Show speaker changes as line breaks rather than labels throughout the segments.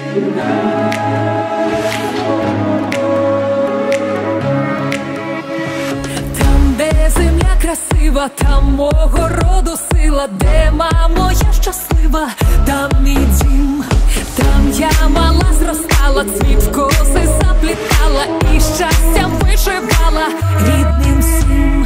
Там, де земля красива, там мого роду сила, де мамо я щаслива, там мій дім. Там я мала зростала, цвіт в коси заплітала і щастям вишивала рідним всім.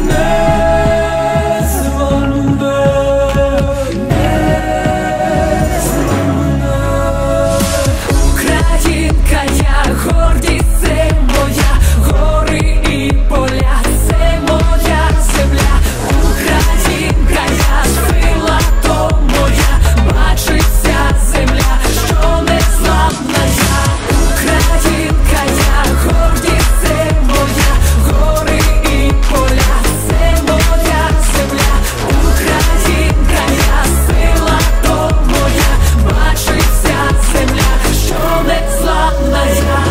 Українка я, гордість це моя, гори і поля, це моя земля. Українка я, сила то моя, бачиться земля, що незламна я. Українка я, гордість це моя, гори і поля, це моя земля. Українка я, сила то моя, бачиться земля, що незламна я.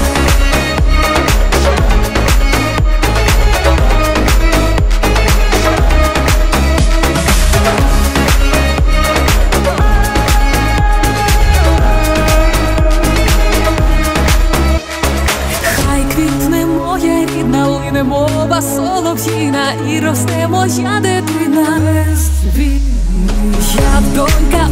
Хай квітне моя рідна, лине мова солов'їна, і росте моя дитина без війни. Я донька